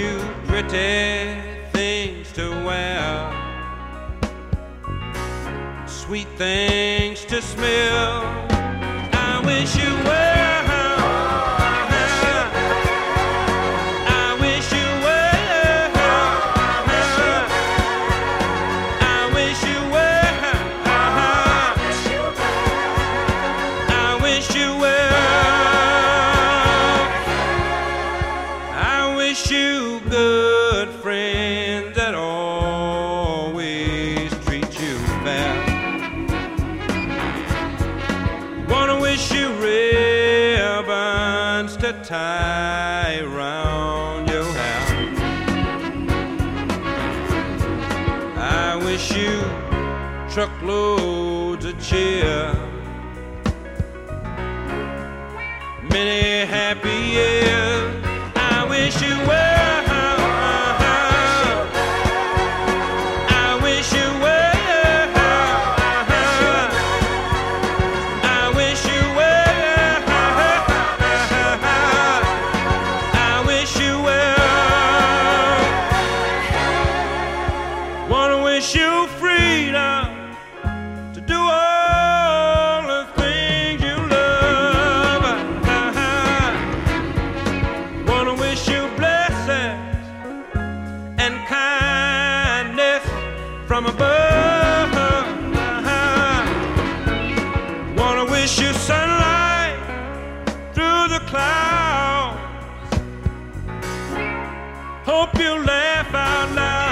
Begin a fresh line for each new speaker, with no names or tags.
you pretty things to wear, sweet things to smell. I wish you well. You good friends that always treat you fair. Wanna wish you ribbons to tie around your hair. I wish you truckloads of cheer, many happy years. I wish you well. I wish you well. I wish you well. I wish you well. Wanna wish you freedom to do all the things you love. Wanna wish you blessings and kindness from above. Wanna wish you sunlight through the clouds. Hope you laugh out loud.